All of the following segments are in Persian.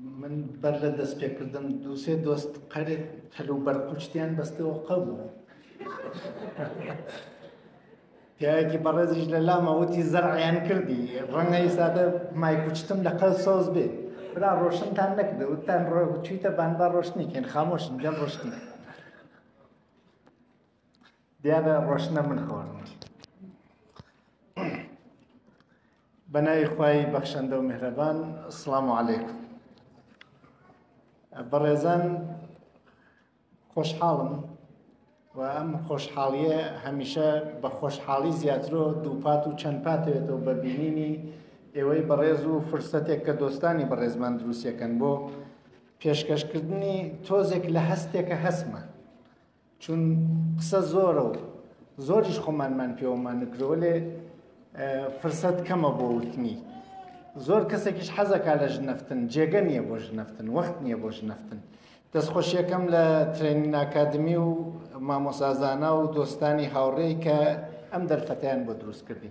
من بەر لە دەست پێکردن دووسێ دۆست قەرێک تەلو بەرقوچتیان بەستەوە قەومەوە پیاوێکی بەڕێزیش لە لامە وتی زەرعیان کردی ڕەنگە ئیسادە مای کوچتم لە قەل سۆز بێ برا ڕۆشنتان نەکردە وتان چوویتە بانبار ڕۆشنیکەن خامۆشن گەل ڕۆشنی دیارە ڕۆشنە من خۆڕم بەناوی خوای بەخشەندە و میهرەبان ئەسڵامو عەلەیکم بەڕێزان خۆشحاڵم و ئەم خۆشحاڵیە هەمیشە بە خۆشحاڵی زیاترۆ دووپات و چەند پاتێتەوە بە بینینی ئێوەی بەڕێز و فرسەتێک کە دۆستانی بەڕێزمان دروستیەکەن بۆ پێشکەشکردنی تۆزێک لە هەستێکە هەسمە چون قسە زۆرە و زۆریش خۆمانمان پێوەمان نکرۆ لێ فرسەت کەمە بۆ وتنی زۆر کەسێکیش حەزەکا لە ژنەفتن جێگە نییە بۆ ژنەفتن وەخت نییە بۆ ژنەفتن دەستخۆشیەکەم لە ترێنین ئاکادمی و مامۆسازانە و دۆستانی هاوڕێی کە ئەم دەرفەتیان بۆ دروست کردین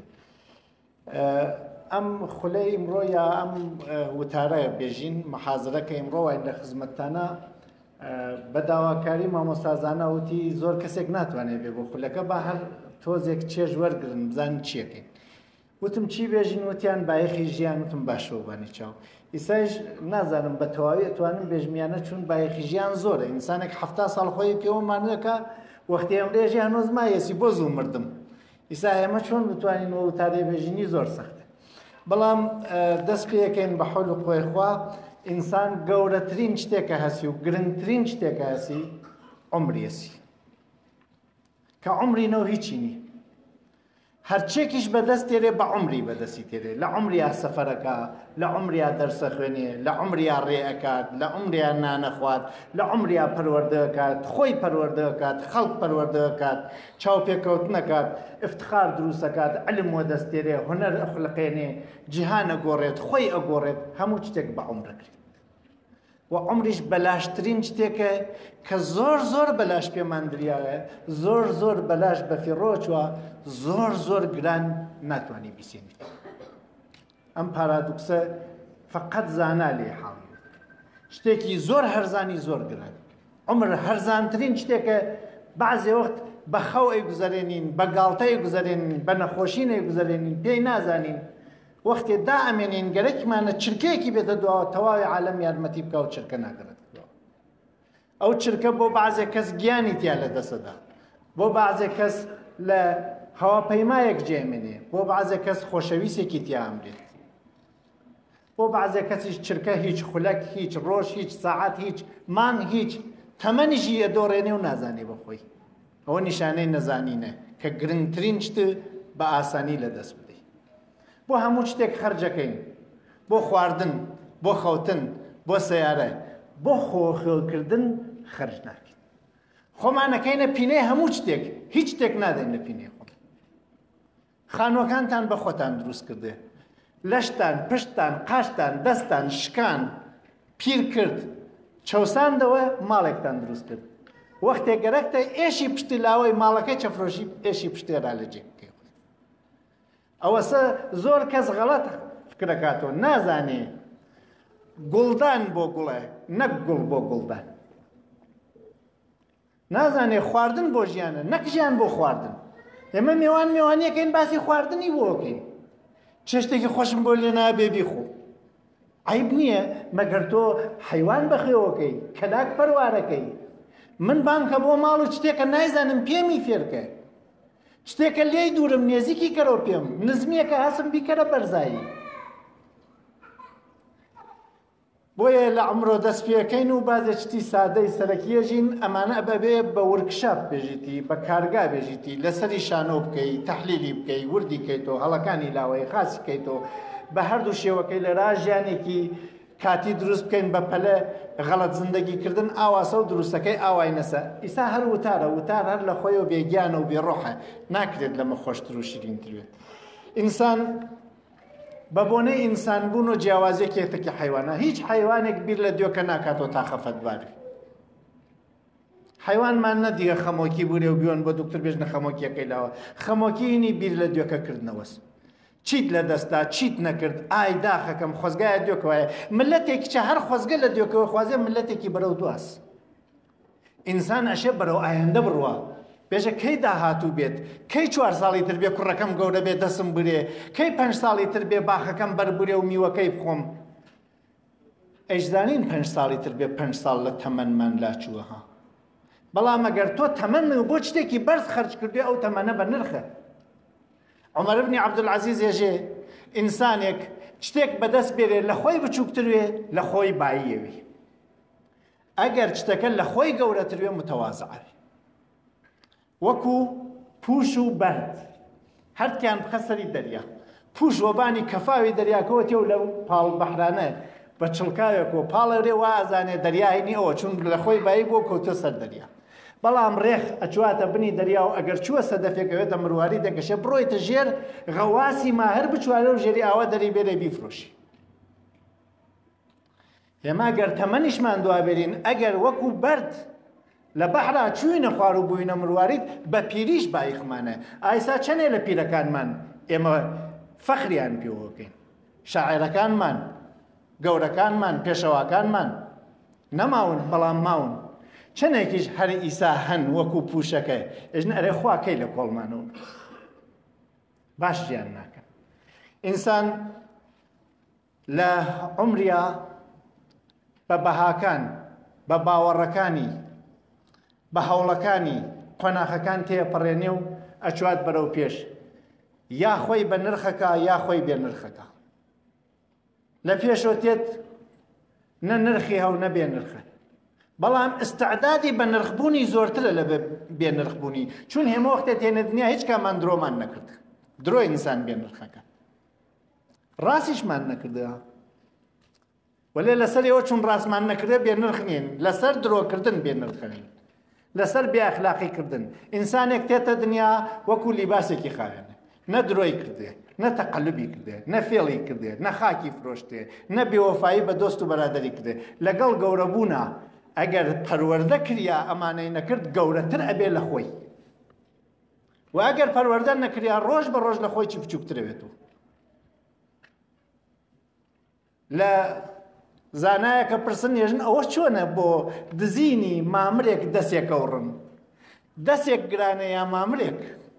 ئەم خولەی ئیمڕۆ یا ئەم وتارە بێژین مەحازرە کە ئیمڕۆ وای لە خزمەتتانە بە داواکاری مامۆسازانە وتی زۆر کەسێک ناتوانێت بێ بۆ خولەکە با هەر تۆزێک چێژ وەرگرن بزانن چیەکەین وتم چی بێژین وتیان بایەخی ژیان وتم باشەوەبانی چاو ئیسایش نازانم بە تەواوی ئەتوانم بێژمیانە چون بایەخی ژیان زۆرە ئینسانێک 70 ساڵ خۆی پێوەمانەکە وەختی ئەمڕێژی هەنووز مایەسی بۆ زوو مردم ئیسا ئێمە چۆن بتوانین وتارێ بێژینی زۆر سەختە بەڵام دەست پێەکەین بە حەول و قوای خوا ئینسان گەورەترین شتێکە هەسی و گرنگترین شتێکە هەسی عمری هەسی کە عمرینەوە هیچی نی هەرچێکیش بەدەست تێرێ بە عمری بەدەستی تێرێ لە عمریا سەفەرەکە لە عمریا دەرسە خوێنێ لە عمریا ڕێئەکات لە عمریا نانەخوات لە عمریا پەروەردەکات خۆی پەروەردەکات خەڵک پەروەردەکات چاوپێکەوتنەکات افتخار دروستەکات علم وەدەست تێرێ هونەر ئەخلقێنێ جیهان ئەگۆڕێت خۆی ئەگۆڕێت هەموو شتێک بە عمرەکرێت و عمریش بەلاشترین شتێکە کە زۆر زۆر بەلاش پێمان دریاوە زۆر زۆر بەلاش بەفیڕۆچوە زۆر زۆر گران ناتوانانی بیسێنیت ئەم پارادوکسە فقط زانا لێ حاڵی شتێکی زۆر هەرزانی زۆر گران عمر هەرزانترین شتێکە بەعزێ وەخت بە خەو ئەیگوزەرێنین بە گاڵتە ئەیگوزەرێنین بە نەخۆشین ئەیگوزەرێنین پێی نازانین وەختێ دائەمێنین گەرەکمانە چرکەیەکی بێتە دواوە تەواوی عالەم یارمەتی بکە و چرکە ناگەڕێتەوە ئەو چرکە بۆ بەعزێک کەس گیانی تیا لە دەسەدا بۆ بەعزێک کەس لە هەواپەیمایەک جێمێنێ بۆ بەعزێک کەس خۆشەویستێکی تیا ئەمرێت بۆ بەعزێک کەسیش چرکە هیچ خولەک هیچ ڕۆژ هیچ ساعات هیچ مان هیچ تەمەنیشی ئەدۆڕێنێ و نازانێ بەخۆی ئەوە نیشانەی نەزانینە کە گرنگترین شت بە ئاسانی لەدەست بدەیت بۆ هەموو شتێک خەرجەکەین بۆ خواردن بۆ خەوتن بۆ سەیارە بۆ خۆخێڵکردن خەرج ناکەین خۆمانەکەینە پینەی هەموو شتێک هیچ شتێک نادەین لە پینەی خۆ خانووەکانتان بە خۆتان دروست کردێ لەشتان پشتان قاشتان دەستان شکان پیر کرد چەوساندەوە ماڵێکتان دروست کرد وەختێک گەرەکتە ئێشی پشتی لاوەی ماڵەکەی چەفرۆشی ئێشی پشتێرا لە جێ بکەی ئەوەسە زۆر کەس غەڵەت فکرەکاتەوە نازانێ گوڵدان بۆ گوڵە نەک گوڵ بۆ گوڵدان نازانێ خواردن بۆ ژیانە نەک ژیان بۆ خواردن ئێمە میوانیەکەین باسی خواردنی بۆکەین چ شتێکی خۆشم بۆ لێ نابێ بیخۆ عیب نییە مەگەر تۆ حەیوان بەخێوەکەی کەلاک پەروارەکەی من بانکە بۆ ماڵ و شتێکە نایزانم پێمی فێرکە شتێکە لێی دوورم نێزیکی کەرەوە پێم نزمیەکە هەسم بیکەرە بەرزایی بۆیە لە عمرۆ دەست پێەکەین و بازێک شتی سادەی سەرەکیەژین ئەمانە بەبێ بە ورکشاپ بێژیتی بە کارگا بێژیتی لەسەری شانۆ بکەی تەحلیلی بکەی وردی کەیتەوە هەڵەکانی لاوەی خاسی کەیتەوە بە هەردوو شێوەکەی لە ڕاژیانێکی کاتی دروست بکەین بە پەلە غەڵەت زندگیکردن ئاواسە و دروستەکەی ئاوای نەسە ئیسا هەر وتارە وتار هەر لە خۆیەوە بێگیانە و بێڕۆحە ناکرێت لەمە خۆشتر و شیرینترێت ئینسان بە بۆنەی ئینسان بوون و جیاوازێک یەکێکی حیوانە هیچ حیوانێک بیر لە دوێکە ناکاتەوە تا خەفەتباری حیوانمان نەدیگە خەمۆکی بوورێ و بیۆن بۆ دوکتر بێژنە خەمۆکیەکەی لاوە خەمۆکینی بیر لە دوێکە کردنەوەس چیت لە دەستا چیت نەکرد ئای داخەکەم خۆزگایە دوێکەوەیە ملەتێکی چە هەر خۆزگە لە دوێکەوە خوازێ ملەتێکی بەرەو دواس ئینسان ئەشێ بەرەو ئایندە بڕوە بێژە کەی داهاتوو بێت کەی 4 ساڵی تر بێ کوڕەکەم گەورە بێ دەسم برێ کەی 5 ساڵی تر بێ باخەکەم بەربورێ و میوەکەی بخۆم ئەیزانین 5 ساڵی تر بێ 5 ساڵ لە تەمەنمان لاچووەها بەڵام ئەگەر تۆ تەمەن بۆ شتێکی بەرز خەرج کردوێ ئەو تەمەنە بە نرخە عومەر بن عەبدولعەزیز ێژێ ئینسانێک شتێک بەدەست بێرێ لە خۆی بچووکتر وێ لە خۆی باییەوێ ئەگەر شتەکە لە خۆی گەورەتر وێ متەوازعە وەکو پوش و بەرد هەردکیان بخە سەری دەریا پوش وەبانی کەفاوی دەریاکەوە تێو لەو پاڵ بەحرانە بە چڵکاوێکەوە پاڵەورێ وا ئەزانێ دەریاهینی ئەوە چون لە خۆی بایی بۆ کەوتە سەر دەریا بەڵام ڕێخ ئەچواتە بنی دەریا و ئەگەر چووە سەدەفێکەوێتە مرواری دەگەشە بڕۆیتە ژێر غەواسی ماهر بچوارە و ژێری ئاوا دەری بێرە بیفرۆشی ئێمە گەر تەمەنیشمان دوابێرین ئەگەر وەکو بەرد لە بەحرا چووینە خوار و بووینە مرواریت بە پیریش بایخمانە ئایسا چەنێ لە پیرەکانمان ئێمە فەخریان پێوەکەین شاعیرەکانمان گەورەکانمان پێشەواکانمان نەماون بەڵام ماون چەندێکیش هەر ئیسا هەن وەکو پوشەکە ئێژن ئەرێ خوا کەی لە کۆڵمانەوە باش ژیان ناکەن ئینسان لە عومریا بە بەهاکان بە باوەڕەکانی بە هەوڵەکانی قۆناغەکان تێپەڕێنێ و ئەچوات بەرەو پێش یا خۆی بە نرخەکە یا خۆی بێ نرخەکە لە پێشەوە تێت نە نرخی هەو نە بێ نرخە بەڵام ئستعدادی بە نرخبوونی زۆرترە لە بێ نرخبوونی چون هێمە وەختێ تێنە دنیا هیچ کامان درۆمان نەکرد درۆ ئینسان بێ نرخەکە ڕاستیشمان نەکردەوە وەلێ لەسەر ئێوە چون ڕاستمان نەکردە بێ نرخ نین لەسەر درۆکردن بێ نرخەنین لەسەر بێ ئەخلاقیکردن ئینسانێک تێتە دنیا وەکو لیباسێکی خاوێنە نە درۆی کردێ نە تەقەلبی کردێ نە فێڵی کردێ نە خاکی فرۆشتێ نە بێوەفایی بە دۆست و بەرادەری کردێ لەگەڵ گەورەبوونا ئەگەر پەروەردە کریا ئەمانەی نەکرد گەورەتر ئەبێ لە خۆی و ئەگەر پەروەردە نەکریا ڕۆژ بە ڕۆژ لە خۆی چی بچووکترەوێتەوە لە زانایەکە پرسن ێژن ئەوە چۆنە بۆ دزینی مامرێک دەستێکە وڕن دەستێک گرانە یا مامرێک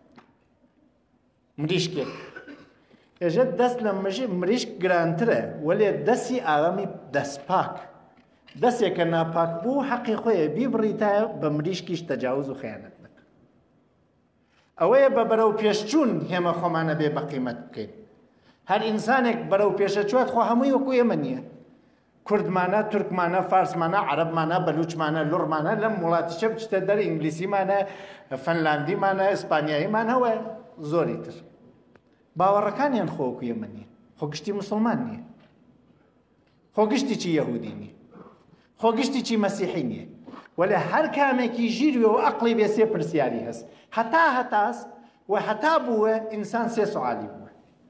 مریشکێک ێژە دەست لە مریشک گرانترە وەلێ دەستی ئاوامی دەستپاک دەستێکە ناپاک بوو حەقی خۆیە بیبڕیتە بە مریشکیش تەجاوز و خەیانەت نەکە ئەوەیە بە بەرەو پێشچوون هێمە خۆمانە بێ بە قیمەت بکەین هەر ئینسانێک بەرەو پێشە چوات خۆ هەمووی وەکو ئێمە نییە کوردمانە تورکمانە فارسمانە عەرەبمانە بەلوچمانە لوڕمانە لەم وڵاتیشە بچتە دەر ئینگلیسیمانە فەنلاندیمانە ئیسپانیاییمان هەوە زۆری تر باوەڕەکانیان خۆ وەکو ئێمە نییە خۆ گشتی موسڵمان نییە خۆ گشتی چی یەهودی نییە خۆ گشتی چی مەسیحی نییە وەلێ هەر کامێکی ژیروێ و عەقڵی بێ سێ پرسیاری هەست هەتاس و هەتا بووە ئینسان سێ سوعالی بووە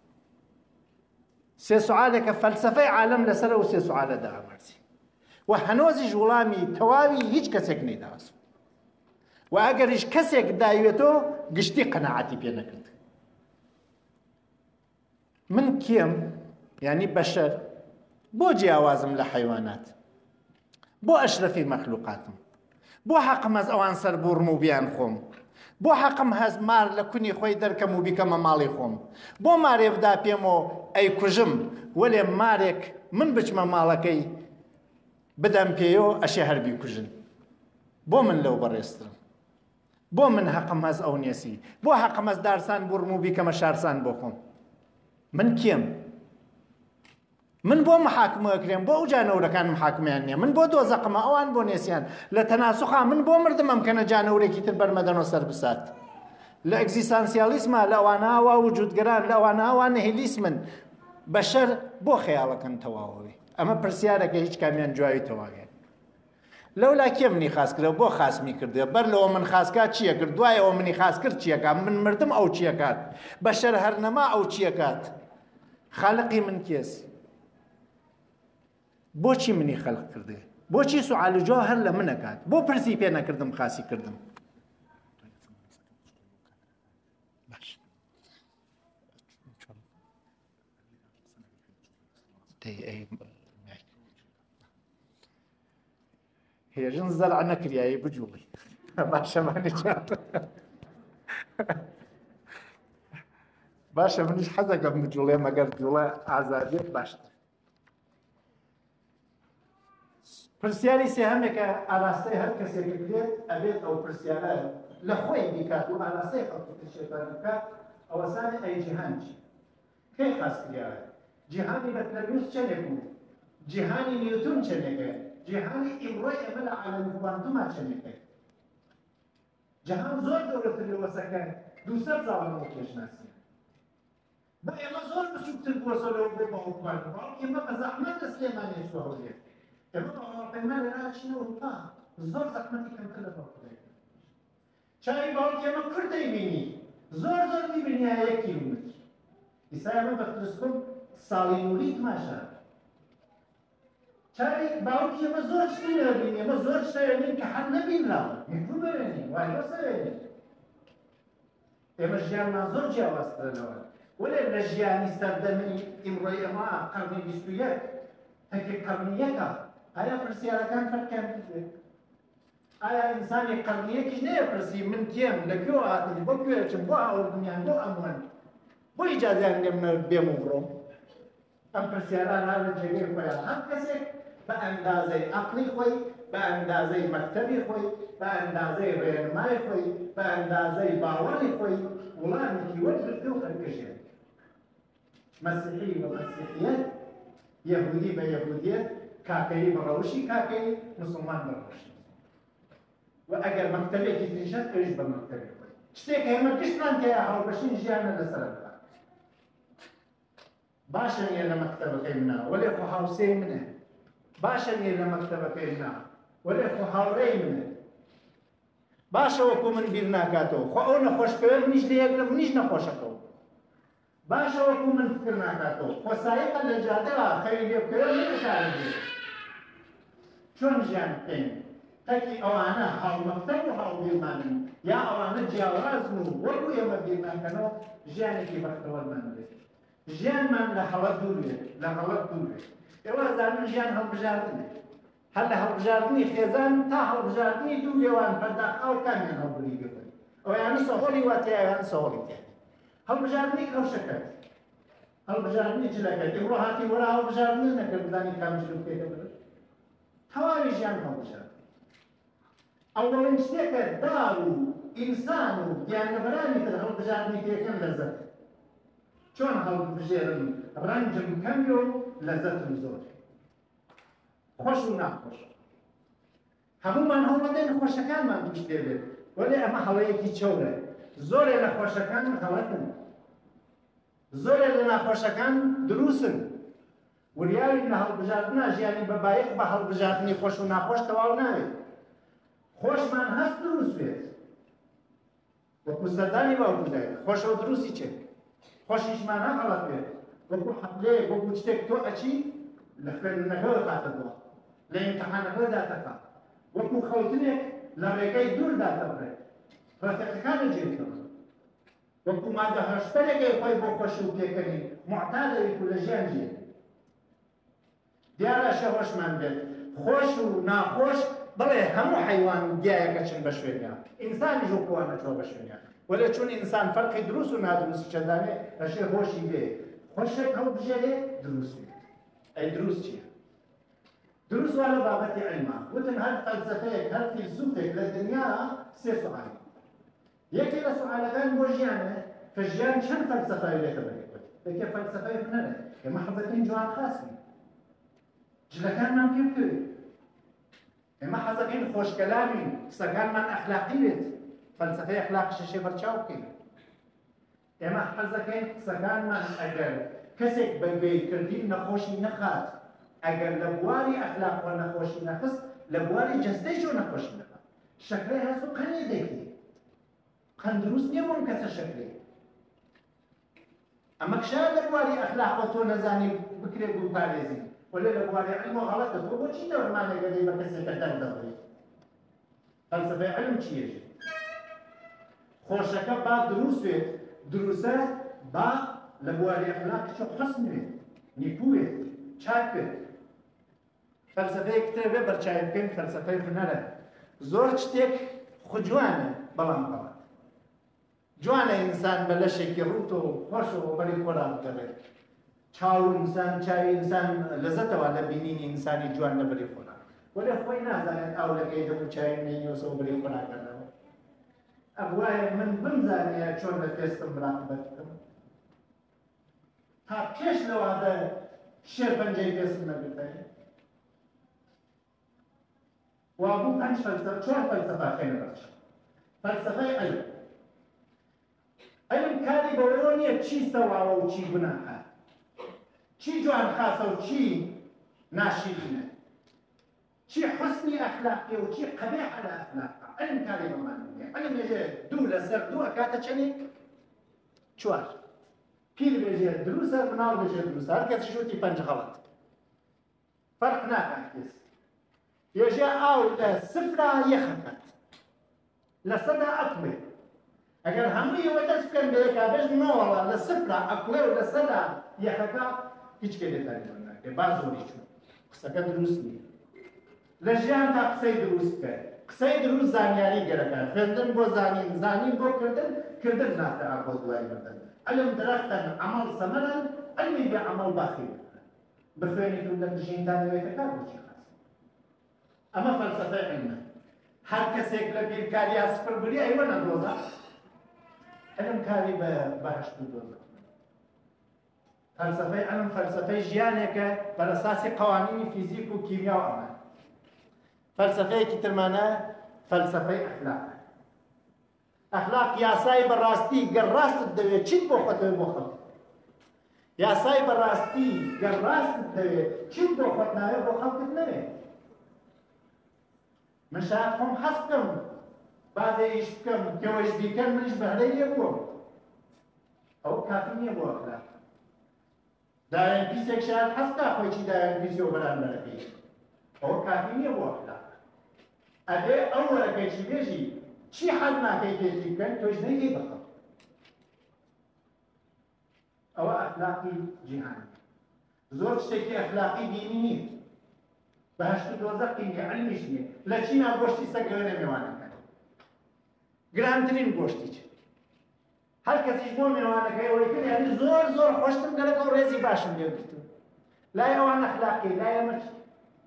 سێ سوعالێکە فەلسەفەی عالەم لەسەرە و سێ سوعالە دامەرسی و هەنۆزیش وڵامی تەواوی هیچ کەسێک نەیداوەست و ئەگەریش کەسێک داوێتەوە گشتی قەناعەتی پێ نەکرد من کێم یعنی بەشەر بۆ جیاوازم لە حەیوانات بۆ ئەشرەفی مەخلوقاتم بۆ حەقم هەز ئەوان سەر بوڕم و بیان خۆم بۆ حەقم هەز مار لە کونی خۆی دەرکەم و بیکەمە ماڵی خۆم بۆ مارێ بدا پێمەوە ئەی کوژم وەلێ مارێک من بچمە ماڵەکەی بدەم پێیەوە ئەشێ هەربی کوژن بۆ من لەو بەڕێسترم بۆ من حەقم هەز ئەو نێسی بۆ حەقم هەز دارسان بوڕم و بیکەمە شارسان بۆ خۆم من کێم من بۆ محاکمەکرێم بۆ ئەو جانەورەکان محاکمیان نییە من بۆ دۆزەقمە ئەوان بۆ نێسیان لە تەناسوخا من بۆ مردم ئەمکەنە جانەورێکی تر بەرمەدەنەوە سەر بسات لە ئەگزیستانسیالیسمە لە ئەوانەوە وجودگەران لە ئەوانەوە نەهیلیسمن بەشەر بۆ خەیاڵەکەن تەواوەوی ئەمە پرسیارەکە هیچ کامیان جواوی تەواویان لەولا کێ منی خاس کردەوە بۆ خاسمی کردێ بەر لەوە من خاسکات چییە کرد دوایەوە منی خاس کرد چیەکات من مردم ئەو چیەکات بەشەر هەر نەما ئەو چیەکات خالقی من کێسی بۆچی منی خەلق کردێ بۆچی سوعال جۆ هەر لە منەکات بۆ پرسی پێ نەکردم خاسی کردم هێژن زەرع نەکریایی بجوڵی باشەمانی باشە منیش حەزەکەم بجوڵێ مەگەر جوڵە ئازادێت باشتر. پرسیاری سێهەمێکە ئاراستەی هەر کەسێک بدێت ئەبێت ئەو پرسیارە لە خۆی بیکات و ئاراستەی خەڵکی تشێتان بکات ئەوەسانی ئەی جیهان چی؟ کەی خاس کراوە؟ جیهانی بەتلەمیوس چەندێک بوو؟ جیهانی نیوتون چەندێکە؟ جیهانی ئیمڕۆی ئێمە لە عالەمی کوانتوما چەندێکە؟ جیهان زۆر گەورەتر لە وەسەکە 200 ساڵەوە پێشناسیە. بە ئێمە زۆر بچووکتر بووە لەوە بۆ بەڵکوانتوما ئێمە بە زەحمەت لە سلێمانی چووە هەولێر. ئێمە ئەوروپایمان لەنا چینە ئەوروپا زۆر زەحمەتی کەمتر لە باوکدایە. چاوی باوکی ئێمە کورد دەیبینی زۆر زۆر میبینی یەک کیلومتر. ئیسا ئێمە بە تلسکۆپ ساڵی نووری تماشا. چاوی باوکی ئێمە زۆر شتی دەبینی ئێمە زۆر شتە وێنین کە حەد نەبینراوە میکروب ببینین وای بەسە وێنین. ئێمە ژیانمان زۆر جیاوازترەوە. وەلێ لە ژیانی سەردەمی ئیمڕۆی ئێمە قەرنی 21 تەکێ قەرنی یەکە. ئایا پرسیارەکان فەرقیان بکرێت؟ ئایا ئینسانی قەرنیەکیش نەیەپرسی من کێم لەکوێ هاتم بۆ کوێچم بۆ هاوردنیان بۆ ئەموان بۆ ئیجازیان لێم بێم و بڕۆم؟ ئەم پرسیاران هەر لە جێگەی خۆیان هەر کەسێک بە ئەندازەی عەقڵی خۆی بە ئەندازەی مەکتەبی خۆی بە ئەندازەی ڕێنمای خۆی بە ئەندازەی باوەڕی خۆی وڵامێکی وەرگرتە و هەرکەژێت. مەسیحی بە مەسیحیەت، یەهودی بە یەهودیەت، کاکەی بە ڕەوشی کاکەی، موسڵمان بە ڕەوشی. و ئەگەر مەکتەبێکی تریشت ئەویش بە مەکتەبی خۆی. شتێک هێمە گشتمان تێیە هەڵبەشین ژیانە لەسەر بکات. باشە نیە لە مەکتەبەکەی منە وەلێ خۆ هاوسێی منە. باشە نیە لە مەکتەبەکەی منە وەلێ خۆ هاوڕێی منە. باشە وەکو من بیر ناکاتەوە خۆ ئەو نەخۆشکەوێ منیش لە یەکلە منیش نەخۆشەکەەوە. باشە وەکو من فکر ناکاتەوە خۆ سایقە لە جادەوە خەوی لێ بکەوێ منەشارە بێت. چۆن ژیان بکەین؟ تەکی ئەوانە هاومەکتەب و هاوبیرمانن یا ئەوانە جیاوازن و وەکو ئێمە بیرمانکەنەوە ژیانێکی بەختەوەرمان بێت. ژیانمان لە هەڵەت دوور بێت لە هەڵەت دوور بێت. ئێوە زانن ژیان هەڵبژاردنە. هەر لە هەڵبژاردنی خێزان تا هەڵبژاردنی دوو لێوان پەرداخاو کامیان هەڵبوری گرن. ئەویانە سەهۆڵی واتیە ئەویان سەهۆڵی تێ. هەڵبژاردنی کەوشەکەت. هەڵبژاردنی جلەکەت. ئێمڕۆ هاتی وەرە هەڵبژاردنی نەکرد بزانی کام جلو پێکە بڕێت. تەواوی ژیان هەڵبژارد. ئەوڵین شتێکە داڵ و ئینسان و گیانلەبەرانی تر هەڵبژاردنی پێکەن لەزەت. چۆن هەڵبژێرن ڕەنجم کەمی و لەزەتم زۆر. خۆش و ناخۆش. هەمومان هەوڵەدەین خۆشەکانمان توش دێبێت. وەلێ ئەمە هەڵەیەکی چەورە. زۆرێ لە خۆشەکان غەڵەتن. زۆرێ لە ناخۆشەکان دروستن. وریاوی لە هەڵبژاردنە ژیانی بەبایەق بە هەڵبژاردنی خۆش و ناخۆش تەواو ناوێت. خۆشمان هەست دروست بێت. وەکو سەردانی باوکودایە خۆشە و دروستی چێت. خۆشیشمان هەغەڵەت بێت. وەکو حەقلەیەک وەکو شتێک تۆ ئەچی لە خوێندنەکەوە داتەبووە لە ئیمتحانەکەوە داتەکات. وەکو خەوتنێک لە ڕێگەی دوور داتەبڕێت. ڕەفیقەکانە جێبکەوە. وەکو مادە هەشتەرێکی خۆی بۆ خۆشی و پێکەنی معتادەویت و لە ژیان ژێت. دیارە شەهۆشمان بێت. خۆش و ناخۆش بڵێ هەموو حەیوان و گیایەکە چن بە شوێنیان. ئینسانیش وەکووان نەچوە بە شوێنیان. وەلێ چون ئینسان فەرقی دروست و نادروستی چەندانێ ئەشێ هۆشی بێ. خۆشێک هەڵبژێرێ دروست بێت. ئەی دروست چییە؟ دروست وا لە بابەتی عیلما. وتن هەر فەلسەفەیەک هەر فیلسوفێک لە دنیا سێ سوعالی. یەکێ لە سوعالەکان بۆ ژیانە کە ژیان چەند فەلسەفای لێتە بەرێکوت. یەکێ فەلسەفەی هونەرە. ئێمە حەزەکەین جوان خاسبین. جلەکانمان پێ بکەوێت. ئێمە حەزەکەین خۆشکەلامین قسەکانمان ئەخلاقی بێت. فەلسەفەی ئەخلاقیشەشێ بەرچاو بکەین. ئێمە حەزەکەین قسەکانمان ئەگەر کەسێک بە گوێیکردی نەخۆشی نەخات ئەگەر لە بواری ئەخلاق و نەخۆشی نەخست لە بواری جەستەیشۆ نەخۆشی نەخات. شەکرەی هەست و قەنێ دەکرێت. قەن دروست نییە بۆم کەسە شەکرێ. ئەمە شایە لە بواری ئەخلاق تۆ نەزانی بکرێت و پارێزی. وەلێ لە بواری عیلم و غەڵەتە تۆ بۆچی دەوەمانێگەدەی بە کەسێکە دەردەڕێت. فەلسەفەی عیلم چییە؟ خۆشەکە با دروست بێت. دروستە با لە بواری ئەخلاقیشە حەسن بێت. نیکوێت. چاک بێت فەلسەفەیەک ترە بێ بەرچاوی بکەین فەلسەفەی هونەرە زۆر شتێک جوانە بەڵام غەڵەت جوانە ئینسان بە لەشێکی ڕوت و خۆشەوە بەری خۆرا بگەڕێت چاو ئینسان چاوی ئینسان لەزەتەوە لە بینینی ئینسانی جوان لە بەری خۆرا وەلێ خۆی نازانێت ئاو لەگەی دەبوو چاوی نێنیۆسەوە بەری خۆراکەنەوە ئەوایە من بمزانێ چۆن لە پێستم مراقبەت بکەم تا پێش لەوادە شێر پەنجەی پێستم نەبێتەوە وابوو پەنج فەلسەفە چۆن فەلسەفە خێنە بەرچەوە فەلسەفەی عیلم عیلم کاری بەوەوە نییە چی سەواوە و چی گوناهە چی جوان خاسە و چی ناشرینە چی حسنی ئەخلاقیە و چی قەبیحە لە ئەخلاقە عیلم کاری بەمان نییە عیلم بێژێ دوو لەسەر دوو ئەکاتە چەندێک چوار پیر بێژێ دروسە مناڵ بێژێ دروسە هەر کەس شوتی پەنج غەڵەت فەرق ناکات کەس بێژێ ئاو لە سفرا یەخەکەت لە سەدا ئەقوێ ئەگەر هەمووی ئەوە دەست بکەن بە یەکا بێژ نەوەڵە لە سفرا ئەقوێ و لە سەدا یەخەکە هیچ کێ لێتانی ناکێ با زۆری چوو قسەکە دروست نییە لە ژیان تا قسەی دروست بکە قسەی دروست زانیاری گەرەکات خوێندن بۆ زانین زانین بۆ کردن کردن ناتەعا بۆ دوای مردن عەلم درەختەن عەمەڵ سەمەرەن عەلمی بێ عەمەڵ باخی بخوێنی کردن ژینتان دەوێتە کار بۆچی خاص ئەمە فەلسەفەی عیلمە هەر کەسێک لە بیرکاریا سفر بووری ئەیوە نەدۆزە عیلم کاری بە بەهەشت و دۆزە فەلسەفەی عیلم فەلسەفەی ژیانێکە بەر ئەساسی قەوانینی فیزیک و کیمیا و ئەمان فەلسەفەیەکی ترمانە فەلسەفەی ئەخلاق ئەخلاق یاسای بەڕاستی گەر ڕاستت دەوێت چیت بۆ خۆتەوێت بۆ خەڵک یاسای بەڕاستی گەر ڕاستت دەوێت چیت بۆ خۆت ناوێت بۆ خەڵکت نەوێت من شاید خۆم حەز بکەم بازێ ئیش بکەم کەوەش بیکەن منیش بەهرەی لێ بووم ئەو کافی نییە بۆ ئەخلاق دایان پیسێک شاید حەز بکا خۆی چی دایان پیسی و بەرامبەرەکەی ئەوە کافی نییە بۆ ئەخلاق ئەبێ ئەو وەرەکەی چی بێژی چی حەز ناکەی تێکی بکەن تۆش نەیگەی بە خەڵک ئەوە ئەخلاقی جیهانی زۆر شتێکی ئەخلاقی دینی نییە بەهەشت و دۆزەقی نییە عیلمیش نییە لە چینا گۆشتی سەگ لەوێنە میوانەکە گرانترین گۆشتی چ هەر کەسیش بۆ میوانەکەی ئەوەی کرد یعنی زۆر زۆر خۆشتم گەرەکە و ڕێزی باشم لێ گرتم لای ئەوان ئەخلاقی لای ئەمە چی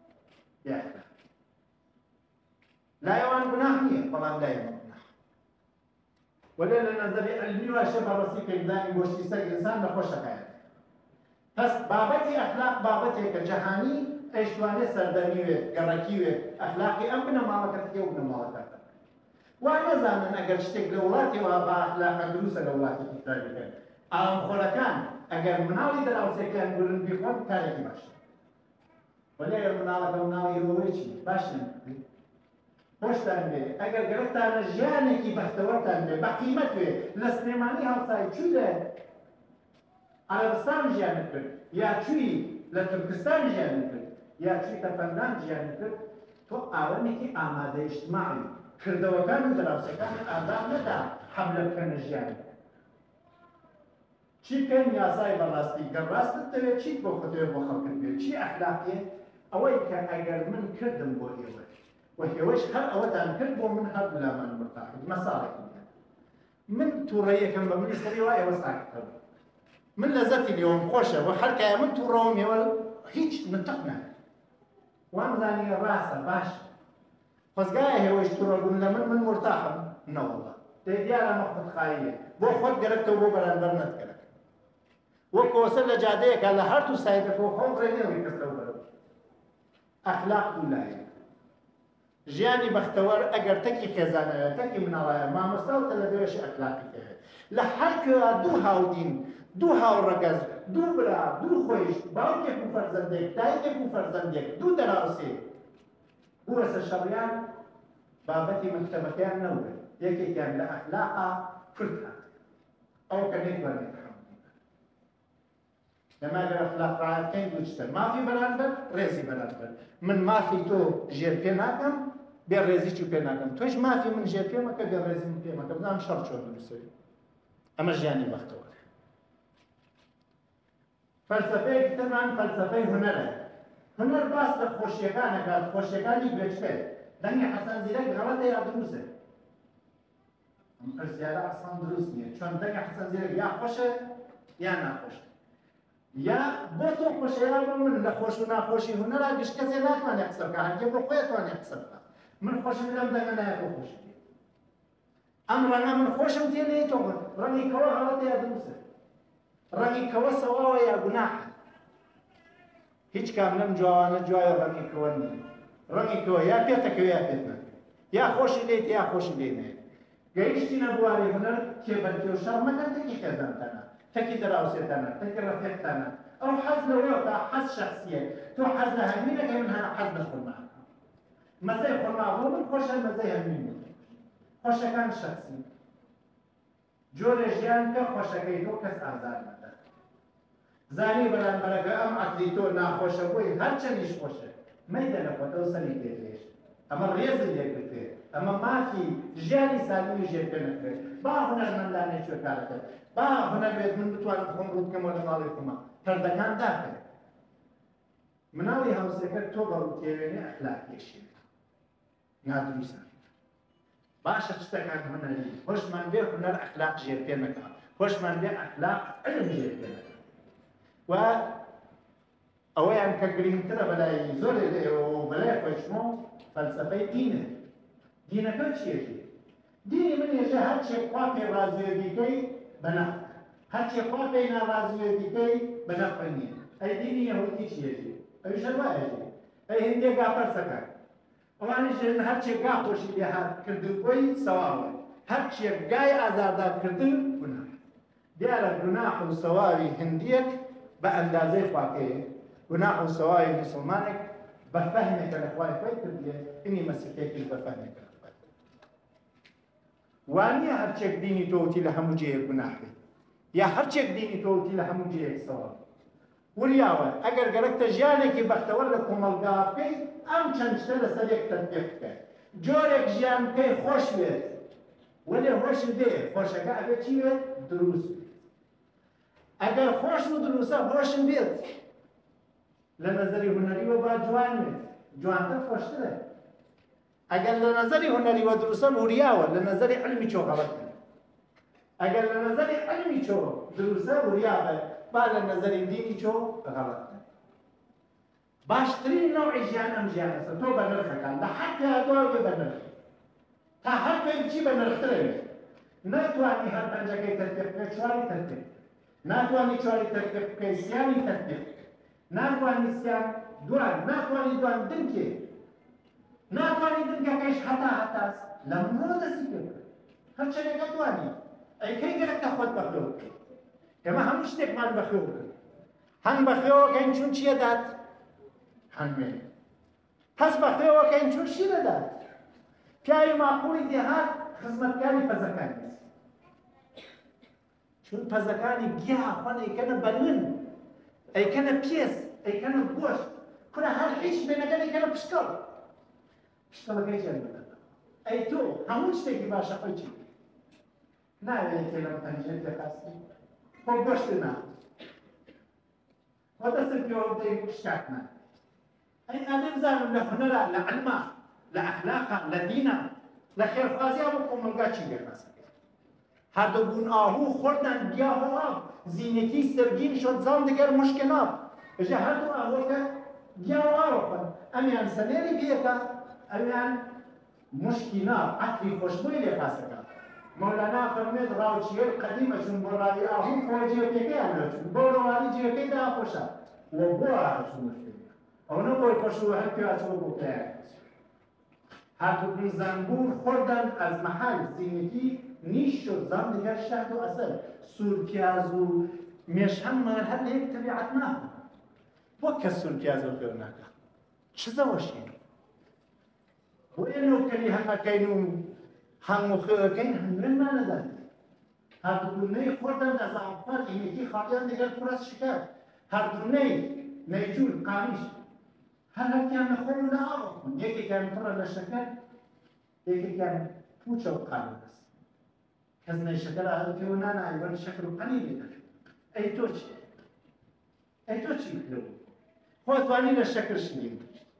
لای ئەوان گوناح نییە بەڵام لای ئەمە گوناح وەلێ لە نەزەری عیلمی واشە بەڕاستی پێدانی گۆشتی سەگ ئینسان نەخۆشەکەیە پس بابەتی ئەخلاق بابەتێکە جەهانی ئەیشتوانێت سەردەمیوێت گەڕەکیوێت ئەخلاقی ئەم بنەماڵەکەت کێ و بنەماڵەکەت وا نەزانن ئەگەر شتێک لە وڵاتێەوە با ئەخلاقە دروستە لە وڵاتێکی تر بکەن ئاڵمخۆرەکان ئەگەر مناڵی دەراوسێکیان گورن بیخۆن کارێکی باشە وەلێ مناڵەکە مناڵی ئەوەی چی باش نەکردی خۆشتان بێ ئەگەر گەرەکتانە ژیانێکی بەختەوەتان بێ بە قیمەت وێ لە سلێمانی هەڵسای چوو لە عەرەبستان ژیانت کرد یا چووی لە تورکستان ژیانت کرد یا چوویتە فەنلاند ژیانت کرد تۆ ئاوەنێکی ئامادە ئیجتیماعی کردەوەکان و دراوسەکان ئازاد نەدا حەملە بکەنە ژیانت چی بکەن یاسای بەڕاستی گەر ڕاستت دەوێت چیت بۆ خۆتەوێت بۆ خەڵکت بێت چی ئەخلاقیە ئەوەی کە ئەگەر من کردم بۆ ئێوە وهێوەش هەر ئەوەتان کرد بۆ من هەر بلامان مرتاحید مەساڵێکی من تووڕەیەکەم بە منی سەری وایە ئەوە ساکتەوە من لەزەتی لێوم خۆشە و هەرکایە من تووڕەوم ێوە هیچ نتەق ناکرد وامزانی ڕاستە باشە خۆزگایە هێوەش تووڕەبوون لە من مرتاحم نەوەڵڵا دیارە مە خودخاییە بۆ خۆت گەرەکتەوە بۆ بەرامبەر نەتگەرەکە وەکو وەسەر لە جادەیەکە لە هەرتوو سایدەکەوە خۆم ڕێنێەوەی کەسەوە بەرەوە ئەخلاق دوولایە ژیانی بەختەوەر ئەگەر تەکی خێزانەوە تەکی مناڵایە مامۆستا و تەلەدەوێشی ئەخلاقی کەوێ لە هەر کوێوە دوو هاودین دوو هاوڕەگەز دوو برا دوو خۆیش باوکێک و فەرزەندێک دایکێک و فەرزەندێک دوو دەراوسێ بووەسە شەڕیان بابەتی مەکتەبەکەیان نەوێ یەکێکیان لە ئەخلاقا کورد هات ئەو کە نەیتوانێت لەماگەر ئەخلاق ڕعایەت بکەین دوو شتە مافی بەرامبەر ڕێزی بەرامبەر من مافی تۆ ژێر پێ ناکەم بێ ڕێزیی و پێ ناکەم تۆش مافی من ژێر پێ مەکە بێ ڕێزی من پێ مەکە بزانم شەڕ چۆن دروستەوێت ئەمە ژیانی بەختەوەرە فەلسەفەیەکی ترمان فەلسەفەی هونەرە. هونەر باس لە خۆشیەکانەکات، خۆشیەکانی گوێچکە. دەنگی حەسەن زیرەک غەڵەتە یا دروستە؟ ئەم پرسیارە ئەسڵان دروست نییە، چۆن دەنگی حەسەن زیرەک یا خۆشە یا ناخۆشە. یا بۆ تۆ خۆشە یا بۆ من لە خۆش و ناخۆشی هونەرا گشت کەسێ ناتوانێت قسە بکات، هەرکێ بۆ خۆی ئەتوانێت قسە بکات. من خۆشم لەم دەنگە نایە بۆ خۆشم. ئەم ڕەنگە من خۆشم تێ نەیتەوە، ڕەنگی کەوە غەڵەتە یا دروستە. ڕەنگی کەوە سەواوە یا گوناحە. هیچ کام لەم جوانە جوایە ڕەنگی کەوە نییە. ڕەنگی کەوە یا پێتەکەوێت یا پێت ناکەوێت، یا خۆشی لێت یا خۆشی لێ نایێت. گەیشتینە بواری هونەر کێبەرکێ و شەڕ مەکەن تەکی خێزانتانە، تەکی دەراوسێتانە، تەکی ڕەفیقتانە. ئەو حەز لەوەیە تا حەز شەخسیە. تۆ حەز لە هەرمینەکەی من هەنا حەز لە خورما. مەزەی خورما بۆ من خۆشە، مەزەی هەرمین بۆ من. خۆشەکان شەخسی. جۆرە ژیان کە خۆشەکەی تۆ کەس ئازار نەدات. زانی بەرامبەرەکە ئەم عەقلی تۆ ناخۆشە بووی هەرچەندیش خۆشە. مەیدە لە خۆتەوە سەری پێدێش. ئەمە ڕێزی لێکردێ. ئەمە مافی ژیانی سالیمی ژێر پێ نەکرێت. با هونەرمەندانێک کوێ کارەکەت. با هونەروێت من بتوانم خۆم ڕوو بکەمەوە لە ماڵی خۆما. پەردەکان داکەن. مناڵی هاوسەکەت تۆ بەڕووتێوێنێ ئەخلاقیەشی. نادروستە. باشە شتێکان هونەری. خۆشمان بێ هونەر ئەخلاق ژێر پێ نەکات. خۆشمان بێ ئەخلاق علم ژێر پێ نەکات. و ئەوەیان کە گرنگترە بەلای زۆرێک و بەلای خۆشمەوە فەلسەفەی دینە. دینەکە چیەتی؟ دینی منێژە هەرچێک خوا پێ ڕازوێبیکەی بە نەفع، هەرچێک خوا پێی ناڕازوێبیکەی بە نەفع نییە. ئەی دینی یەهودی چیەتی؟ ئەویش هەروایەتی. ئەی هێندێک گا پەرسەکە. ئەوانیش هەرچێک گا خۆشی لێ هات کردوبووی سەواوە. هەرچێک گای ئازاردارکردن گوناح. دیارە گوناح و سەواوی هەندێک بە ئەندازەی خواکەیە. گوناح و سەواوی موسڵمانێک بە فەهمێکە لە خوای خۆی کردیە، ئینی مەسیحێکیش بە فەهمێکە لە خوای خۆی. وانییە هەرچێک دینی تۆوتی لە هەموو جێیەک گوناح بێت، یا هەرچێک دینی تۆوتی لە هەموو جێیەک سەواو. وریاوە ئەگەر گەرەکتە ژیانێکی بەختەوەر لە کۆمەڵگا بکەیت، ئەم چەند شتە لەسەرێک تەطبیق بکەیت. جۆرێک ژیان بکەی خۆش بێت، وەلێ خۆشت بێ، خۆشەکە ئەبێ چی بێت؟ دروست بێت. ئەگەر خۆش و دروستە خۆشم بێت، لە نەزەری هونەریوە با جوان بێت، جوانتر خۆشترە. ئەگەر لە نەزەری هونەریوە دروستە وریاوە، لە نەزەری علمی چۆ غەڵەتە. ئەگەر لە نەزەری علمی چۆ دروستە وریاوە، با لە نەزەری دینی چۆ غەڵەتە. باشترین نەوعی ژیان ئەم ژیانەسە. تۆ بە نرخەکان لە هەر پیادۆ بێ بە نرخ، تا هەر پێی بچی بە نرخترە بێت. ناتوانی هەر پەنجەکەی تەطبیق بکەی، چواری تەطبیق بکەی. ناتوانی چواری تەطبیق بکەی، سیانی تەطبیق بکەی. ناتوانی سیان دوان، ناتوانی دوان دنکێ. ناتوانی دنکەکەیش هەتاس لە منۆ دەستی پێ بکەی. هەرچەندێکە توانی. ئەی کەی گەرەکتە خۆت بەخێو بکەی. ئێمە هەموو شتێکمان بەخێو بکەین. هەنگ بەخێوەکەین چون چیە دات؟ هەنوێ. هەست بەخێوەکەین چون شی دەدات؟ پیاوی ماقوڵی دێهات خزمەتکاری پەزەکانی دەست. چون پەزەکانی گیا خوان ئەیکەنە بەرن، ئەیکەنە پێس، ئەیکەنە گۆشت. کورە هەر هیچ بێنەکەن ئەیکەنە پشکەڵ. پشکەڵەکەی چێن بدەن. ئەی تۆ هەموو شتێکی باشە خۆی چی؟ ناوێت تێ لەم پەنجەرە تێقاستی. خۆ گۆشت ناخۆ. خۆ دەستت پێوە بدەی شکات ناکەی. ئەی ئەمێ بزانم لە هونەرە، لە عەلما، لە ئەخلاقا، لە دینە، لە خێرخوازیە بۆ کۆمەلگا چی بێخاسە. هەردوو بوون ئاهوو خۆردان گیاه و ئاو، زینەتی سەرگین شۆت زان دەگەر مشکە ناب. ئەژە هەردوو ئاهوەکە گیاه و ئاوە خۆن. ئەمیان سەلێری پێکە، ئەمیان مشکی ناب، عەتری خۆشبۆی لێ خاسەکە. مەولانا فەرمێت ڕاوچیەی قەدیمە چون بۆ ڕاوی ئاهوو خۆ جێپێکەیان لەچون، بۆ ڕەوانی جێەکەی داخۆشە. وە بۆ ئاهوو مشکێک. ئەو نەبۆی خۆشەوە هەر پێواتەوە بۆ پلایەک. هاتوو زەنبور خۆردان ئەز مەحال زینەتی نیش شد زان دیگر شهد و اصل سور پیاز و میش هم هر یک طبیعت نه با کس سور پیاز و خیر نکه چه زواشین و اینو کلی همه کینو هم خیر کین هم من ندن هر دونه خوردن از آنفر اینکی خالیان دیگر پر از شکر هر دونه نیجور قامیش هر کم خون نه آخون یکی کم پر از شکر یکی کم پوچ و قامی است کس نشکر آهل که اونان آیوان شکر و قنیلی داره ای تو چی؟ ئەی تۆ چی کرد خۆ توانی لە شەکر شنین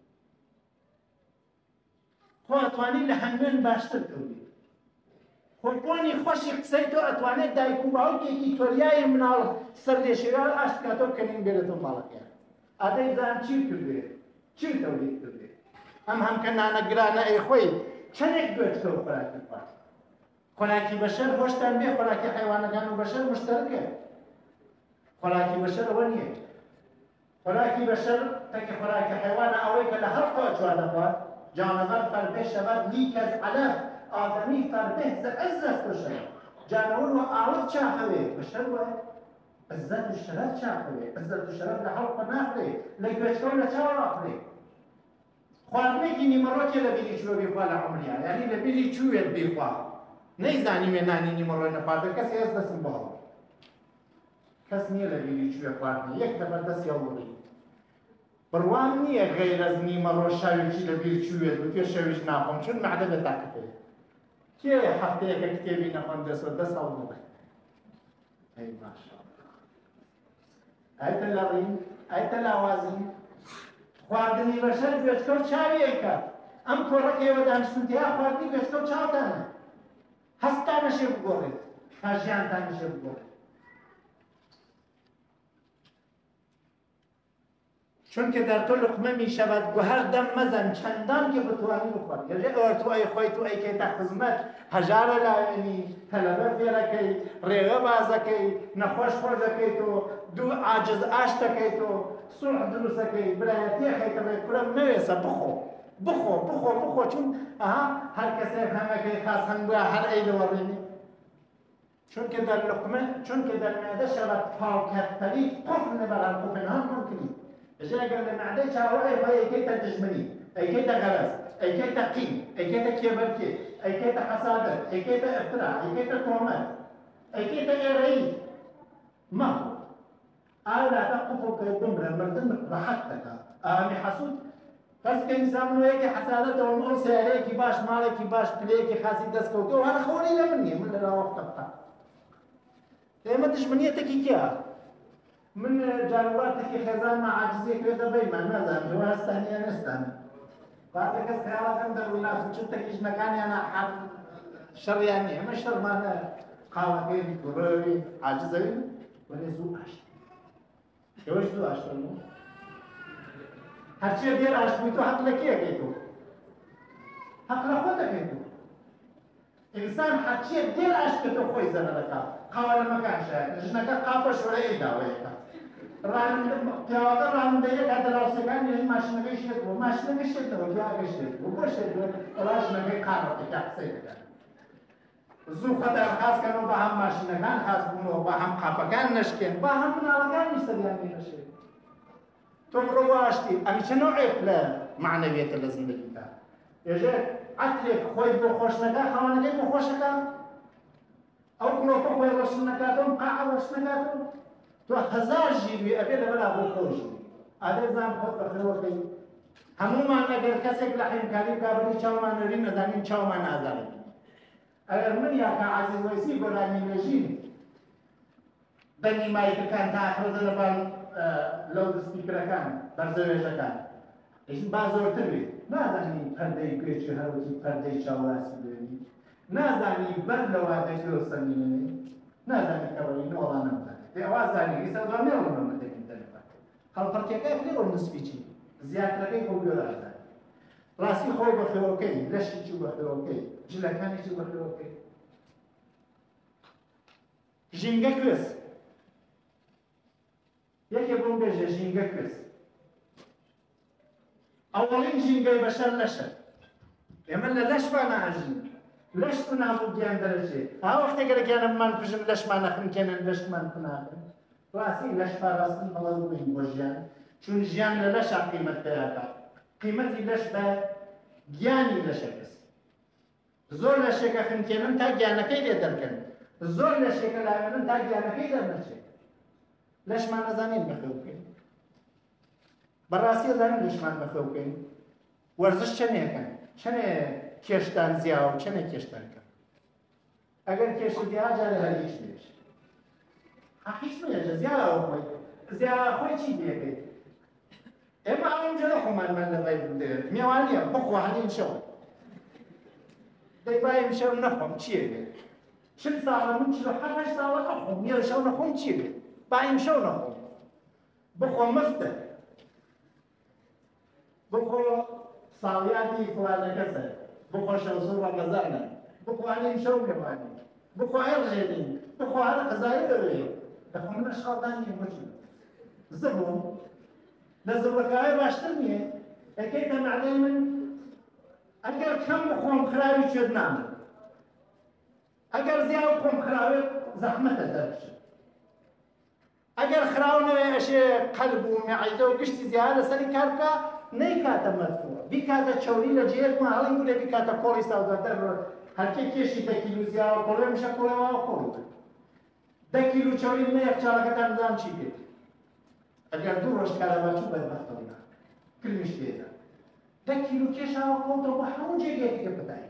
خۆ ئەتوانی لە هەنگوێن باشتر کردی خۆپۆنی خۆشی قسەی تۆ ئەتوانێت دایک و باوکێکی تۆریای مناڵ سەر لێشێوار ئاشت کاتۆ بکەنین بێرێتەوە ماڵەکەیان ئادەی زان چی کردێ چی تەولید کردێ ئەم هەمکە نانەگرانە ئەی خۆی چەندێک گوێچکە و خۆراکی خوارد خۆراکی بەشەر هۆشتان بێ خۆراکی حیوانەکان و بەشەر مشتەرکە خۆراکی بەشەر ئەوە نییە خۆراکی بەشەر تەکە خۆراکی حیوانە ئەوەی کە لە هەر خۆ چوا دەخوات جانەبەر فەربێ شەبەر لیکەز عەلەف ئادەمی فەربێ عەزەت بەشەر جانەور و ئاڵت چاخەوێ بەشەر وایە عەزەت و شەرەف چاخەوێ عەزەت و شەرەف لە هەڵقە ناخرێ لە گوێچکە و لە چاوە ناخرێ خواردنێکی نیمەڕۆکێ لە بیری چووە بێخوا لە عومریان یعنی لە بیری چووێت بێخوا نەیزانی وێنانی نیمەڕۆی نەخواردە کەس هێز دەسم بەڵە کەس نییە لە بیری چووێ خواردنی یەک دەفەر دەستی هەڵوڕی بڕوان نییە غەیر ئەز نیمەڕۆ شاوێکی لە بیر چووێت و پێ شەویش ناخۆم چون مەعدە بەتاکەتێ کێ هەفتەیەکە کتێبی نەخۆن دەسۆ دەست هەڵوڕی ئەی ماشەڵڵا ئایتە لەڕین ئایتە لاوازین خواردنی بەشەر گوێچکە و چاویەکە ئەم کۆڕەکەیەوە دانیشتوتیا خواردنی گوێچکە و چاوتانە هەستانەشێ بگۆڕێت تا ژیانتانەشێ بگۆڕێت چونکە دەر تۆ لقمە میشەوەت گوهەر دەم مەزەن چەندان کە بتوانی بخوات گەژێ ئەوە تۆ ئەی خۆی تو ئەیکەیتە خزمەت هەژارە لاوێنی تەلەبە فێرەکەی ڕێوە بازەکەی نەخۆش خۆشەکەیت و دوو عاجز ئاش دەکەیت و سوڵح دروستەکەی برایەتیە خەیتەڵێ کورە مەوێسە بخۆ بخۆ بخۆ بخۆ چون ئەها هەر کەسێک هەمەکەی خاس هەنگووە هەر ئەی لەوەڕێنی چونکە دەر لقمە چونکە دەر مێدە شەوەت پاڵکەتپەری قوفنە بەران قوفنهان ممکنی إذا قال لما عديت هؤلاء فهي كيتا تجمني أي كيتا غرس أي كيتا قيم أي كيتا كيبركي أي كيتا حسادة أي كيتا افتراء أي كيتا تهمات أي كيتا إيرائي ما هو ألا تقفوا كيدمر المردم راحتك أمي حسود فاسك إنسان ويكي حسادته والمؤسي عليكي باش مالكي باش بليكي خاسي دسكوتو وأنا خوري لمني من لا وقت بقى ما تجمنيتك كيا من جانوراتك خزان مع عجزية كذا بيما ماذا هو استهني أنا استهني بعد كذا خيالات عند الناس شفتك إيش مكاني أنا حد شر يعني ما شر ما أنا قاوين كروي عجزين ولا زو عشت كيف زو عشت إنه هالشيء دير عشت بيتو حق لك إيه كيتو حق لخوتك كيتو إنسان هالشيء دير عشت كتو خوي زنا لك قاول مكان شاي جنك قافش ولا إيه داويك پیاده رانندگی که درازگان یه ماشینگی شد و ماشینگی شد و جایی شد و باشه و ماشینگی کارات کسی کرد. زو خدای خاص کنو با هم ماشینگان خاص بونو با هم خاپگان نشکن با هم نالگان نیستیانی نشه. تو رواشتی امی چه نوعی پله معنویت لزندگی تا؟ یه عطری خوی بخوش نکه خوانگی بخوش نکه او کلوپ خوی روش نکه دم قاع روش نکه تو هزار جیبی ابی لبلا بو خوشی آدم زام خود بخیر وقتی همومان اگر کسی که لحیم کاری کاری چهمان نریم نزنیم چهمان نزنیم اگر من یا که عزیز ویسی برای نجیم بنی مایی کن تا آخر دلبان لود سپیکر کن برزویش کن ایش بازورتر بی نزنیم پرده پیچ هروی پرده چاواسی بینی نزنیم بر لواده کروسانی نزنیم کاری نولانم آوازانی ایسا دارمی رو نمیده که دنبال. خال پرچه که خیلی رو نسبیچی زیاد رقی خوبی رو دارد. راسی خوب بخیروکی، لشی چی بخیروکی، جلکانی چی بخیروکی. جینگه کس. یکی بون بجه جینگه کس. اولین جینگه بشر لشه. یمن لش بنا عجین. لش کنم بودیم درجه. وقتی که من من کجم لش من نخن کنن لش من کنم. راسی لش فراستی مالو بین بوجیان. چون جیان لش قیمت داره. قیمتی لش به گیانی لش کس. زور لش که خن کنن تا گیان کی دیدن کن. زور لش که لاغرن تا گیان کی دیدن نشه. لش من نزانیم بخوب کن. براسی زنیم لش من بخوب کن. ورزش چنه کن. چنه کشتن زیاو چنه کشتن کن اگر کشت زیاد جاره هریش میشه هیچ میشه زیاد او زیا خۆی چی دێکەیت ئێمە ئەوەنجە نەخۆمانمان لەبای میێوانیە بخوا هەنین شەو دەی بایم شەو نەخۆم چیە بێت 40 ساڵە من 48 ساڵە نەخۆم یە شەو نەخۆم چی بێت بایم شەو نەخۆم بخۆ مفتە بخۆ ساڵیاتی فلانە کەسە بخۆ شەو زۆر ڕەمەزانە بخوانین شەو میێوانی بخۆ هێڵژێنین بخۆ هەر قەزایی دەوێ دەخۆم لە شەڵدانی وەچن زبوو لە زبڕەکەوای باشتر نییە ئەکەیتە مەعدەی من ئەگەر کەم بخۆم خراوی کوێت نامێت ئەگەر زیاد بخۆم خراوێت زەحمەتە دەربچێت ئەگەر خراو نەوێ ئەشێ قەلب و مەعیدە و گشتی زیاد لەسەری کار بکە نەیکاتە مەدفوع بیکاتە چەوری لە جێرما هەڵی بوو لێ بیکاتە کۆڵی ساوداتەر هەرکێ کێشی 10 کیلو زیاوە کۆڵێ مشە کۆڵێەوە کۆڵ 10 کیلو چەوری منە یەخچالەکەتان دام چی بێت ئەگەر دوو ڕۆژ کارەباچوو بەدبەختەوە کرمیش لێدا 10 کیلو کێشاوە کۆڵتەوە بە هەموو جێگەیەکە پەتای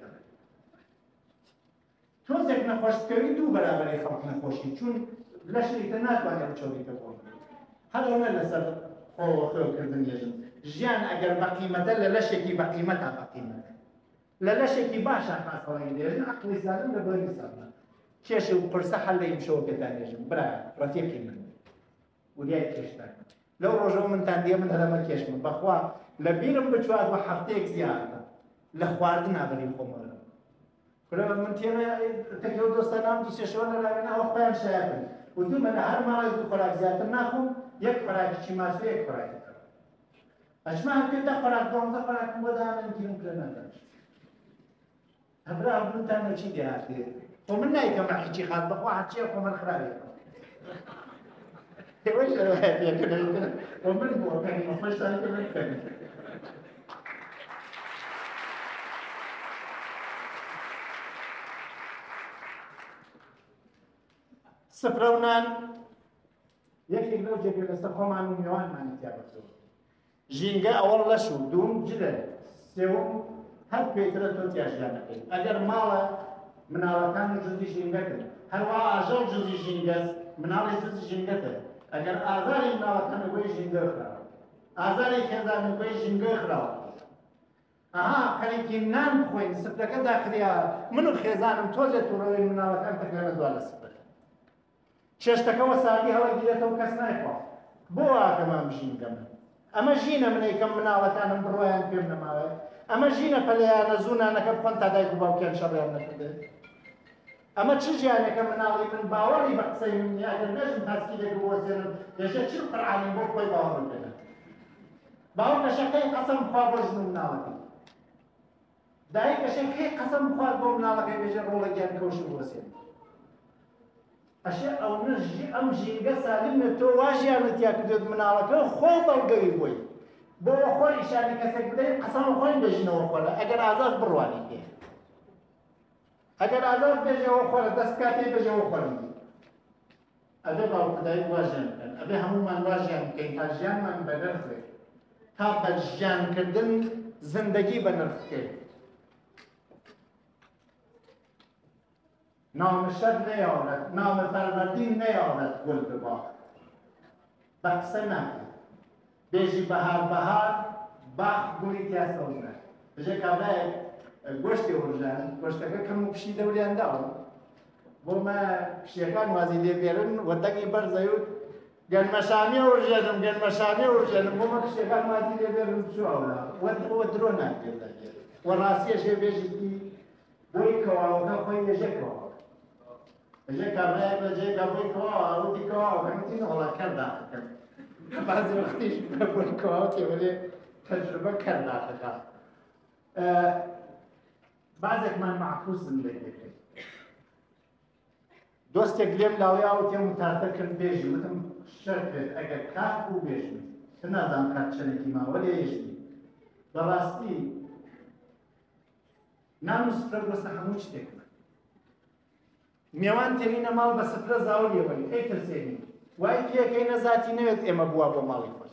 تۆزێک نەخۆش بکەوی دوو بەرابەری خەڵک نەخۆشی چون لەشێکتە ناتوانێت چۆریکە بۆن هەرەوە لەسەر خۆکردن ێژن ژیان ئەگەر بەقیمەتە لە لەشێکی بەقیمەتە بەقیمەتە لە لەشێکی باشە قاسەڵی لێژن عەقڵی سالم لە بەری ساڵە کێشە و قرسە هەر لە ئیمشەوە پێتان ێژن برا ڕەفیقی من وریای کێشتان لەو ڕۆژەوە منتان دێ من هەرەمە کێشمە بەخوا لە بیرم بچوات بە هەفتەیەک زیادە لە خواردن ئابەری خۆمەوە كلما من تيما تكلم دوستانام تو سيشون لا أنا أخوان شايفين ودوم أنا هر ما يدو خلاص زيادة ناخو يك خلاص شيء ما سوي يك خلاص أجمع كده خلاص دوم ده خلاص مودا من كيلو كلنا تاش هبرا أبون تامل شيء ده هاتي ومن ناي كم حكي خاط بخوا حكي ومن خرابي وش الواحد يكنا ومن هو كان مش تاني كمان سفرونان یەکێک لەو جێگە لەسەر خۆمان و میوانمانی تیا بەخشەوە ژینگە ئەوەڵ لەش و دووم جلە سێوم هەر پێیترە تۆ تیاژیان نەکەیت ئەگەر ماڵە مناڵەکان و جزی ژینگەکەن هەروە ئاژە و جزی ژینگەس مناڵی جزی ژینگەتە ئەگەر ئازاری مناڵەکەنە بۆی ژینگە خراوە ئازاری خێزانە بۆی ژینگە خراوە ئەها خەریکی نان بخۆین سفرەکە داخریا من و خێزانم تۆزێت تووڕەوەی مناڵەکان تەکەنە دوا لە سفرە چێشتەکەەوە ساردی هەڵەگیرێتەوە کەس نایخوا بۆ ئاکەمان ژینگەمە ئەمە ژینە منەیکەم مناڵەکانم بڕۆیان پێم نەماوێت ئەمە ژینە پەلەیانە زوونانەکە بخۆن تا دایک و باوکیان شەڕیان نەکردێت ئەمە چ ژیانێکە مناڵی من باوەڕی بە قسەی منی ئەگەر نەژم تاسکیلێک بوەزێنم دەژێت چ قورعانی بۆ خۆی باوەڕ بکەنە باوکەشەکەی قەسەم بخوا بۆ ژن و مناڵەکەی دایکەشەکەی قەسەم بخوات بۆ مناڵەکەی بێژێ ڕۆڵەگیان کەوش بوەسێن ئەشێ ئەو نەژی ئەم ژینگە سالمە تۆ واژیانەتیا کردێت مناڵەکە خۆ بەڵگەوی بۆی بۆ خۆی ئیشانی کەسێک بدەیت قەسەمە خۆی بێژنەوە خۆرە ئەگەر ئازاد بڕوانی پێ ئەگەر ئازاد بێژەوە خۆرە دەست کاتێ بێژەوە خۆرمی ئەبێ باوکدایک واژیان بکەن ئەبێ هەمومان واژیان بکەین تا ژیانمان بەنرخێت تا بە ژیانکردن زندگی بەنرخکەیت نامشەد نەیاڵێت نامەفەرمەردی نەیاڵێت گوڵ بباخ بە قسە ناکەێت بێژی بەهار بەهار باخ گوڵی تیا سەوزە بژێ کابرایەک گۆشتی وڕژان گۆشتەکە کەم و پشی دەوریان داوە بۆمە پشیەکان وازی لێبێرن وەردەنگی بەرزەیوت گەنمەشامیە وڕژێنم گەنمەشامیە وڕژێنم بۆمە پشیەکان وازی لێبێرن بچووەوە وە درۆ ناکرێت وەڕاستیەشێ بێژی بۆی کەواوەکە خۆی لێژێکەوە بەجێ کابرایەک بەجێ گەڕۆی کەواوە ئەوتی کەواوە کەمتین وەڵا کەرداخەکەن بعضی وەختیش بۆی کەواوە تێوەلێ تەجروبە کەرداخەکە بعضێکمان معکوس زندگی دەکەین دۆستێک لێم لاویاوە تێم وتارتە کرد بێژی وتم شەر کرد ئەگەر کات بوو بێژمی کە نازانم کات چەندێکی ماوە لێ هێشتی بەڕاستی نان و سفرە بۆستە هەموو شتێک میێوان تێنینە ماڵ بە سفرە زاولیەوەی ئەی ترسێنی وای پێکەی نەزاتی نەوێت ئێمە بووە بۆ ماڵی خۆش